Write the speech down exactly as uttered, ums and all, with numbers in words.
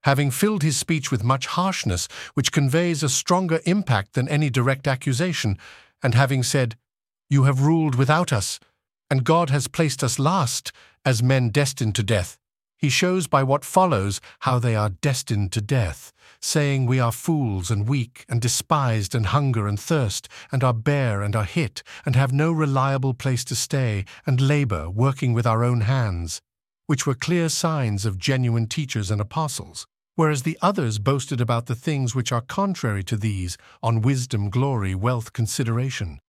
having filled his speech with much harshness, which conveys a stronger impact than any direct accusation, and having said, "You have ruled without us, and God has placed us last, as men destined to death," he shows by what follows how they are destined to death, saying we are fools and weak and despised and hunger and thirst and are bare and are hit and have no reliable place to stay and labor working with our own hands, which were clear signs of genuine teachers and apostles, whereas the others boasted about the things which are contrary to these on wisdom, glory, wealth, consideration.